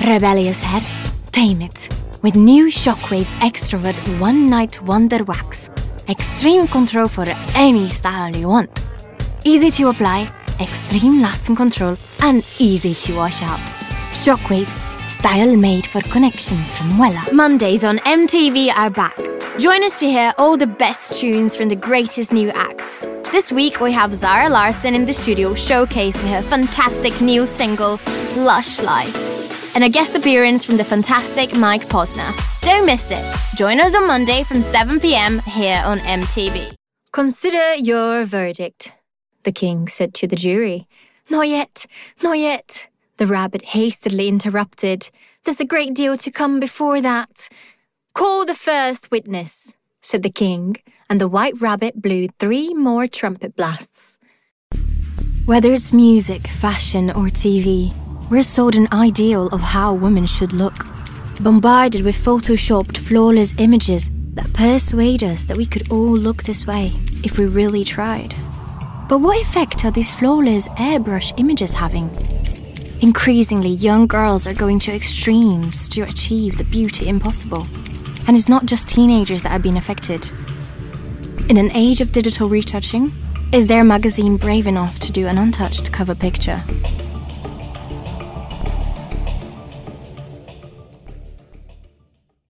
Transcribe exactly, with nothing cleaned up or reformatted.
rebellious head? Tame it with new Shockwave's Extrovert One Night Wonder Wax. Extreme control for any style you want. Easy to apply, extreme lasting control, and easy to wash out. Shockwaves, style made for connection from Wella. Mondays on M T V are back. Join us to hear all the best tunes from the greatest new acts. This week we have Zara Larsson in the studio showcasing her fantastic new single, Lush Life, and a guest appearance from the fantastic Mike Posner. Don't miss it. Join us on Monday from seven p.m. here on M T V. Consider your verdict, the king said to the jury. Not yet, not yet, the rabbit hastily interrupted. There's a great deal to come before that. Call the first witness, said the king, and the white rabbit blew three more trumpet blasts. Whether it's music, fashion, or T V, we're sold an ideal of how women should look. Bombarded with photoshopped, flawless images that persuade us that we could all look this way if we really tried. But what effect are these flawless airbrush images having? Increasingly, young girls are going to extremes to achieve the beauty impossible. And it's not just teenagers that are being affected. In an age of digital retouching, is there a magazine brave enough to do an untouched cover picture?